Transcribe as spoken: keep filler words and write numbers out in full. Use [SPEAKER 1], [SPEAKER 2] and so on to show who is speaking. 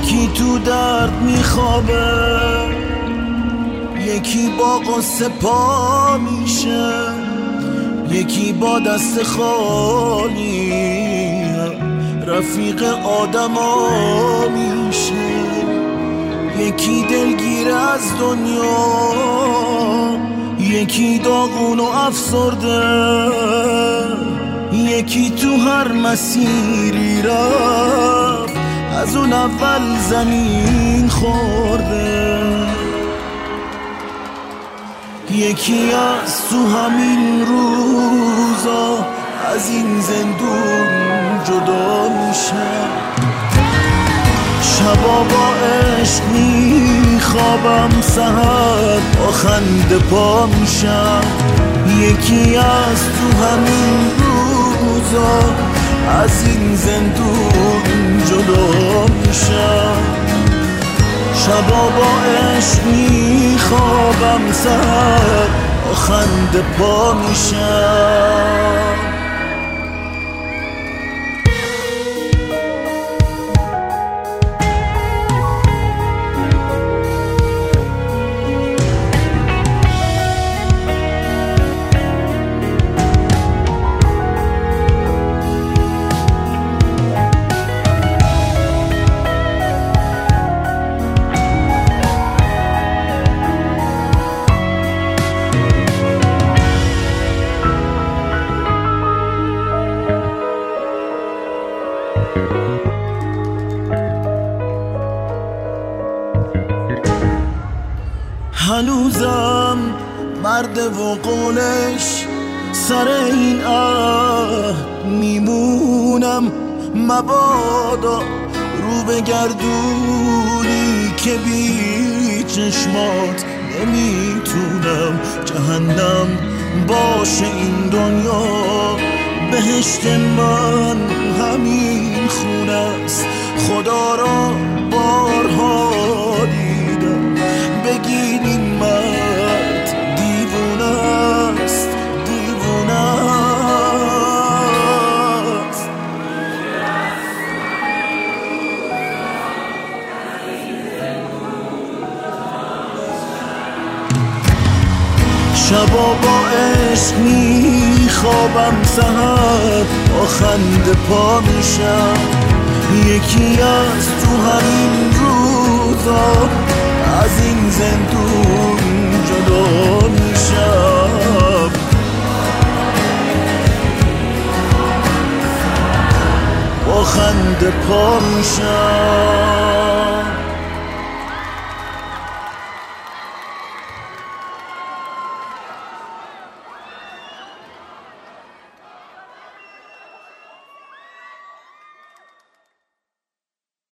[SPEAKER 1] یکی تو درد میخوابه، یکی با قصه پا میشه، یکی با دست خالی رفیق آدما میشه، یکی دلگیر از دنیا، یکی داغون و افسرده، یکی تو هر مسیری رفت از اون اول زمین خورده، یکی از تو همین روزا از این زندون جدا میشه، شبا با عشق میخوابم، سحر با خنده پا میشم، یکی از تو همین روزا از این زندون جدا میشم، شبا با عشق میخوابم، سحر با خنده پا میشم. هنوزم مرد و قولش سر این عهد میمونم، مبادا رو بگردونی که بی چشمات نمیتونم، جهنم باشه این دنیا، بهشت من همین خونه است، خدا را بارها دیدم، بگین این مرد دیوونه است، دیوونه است. شبا با عشق میخوابم، سحر با خنده پا میشم، یکی از تو همین روزا از این زندون جدا میشم، با خنده پا میشم.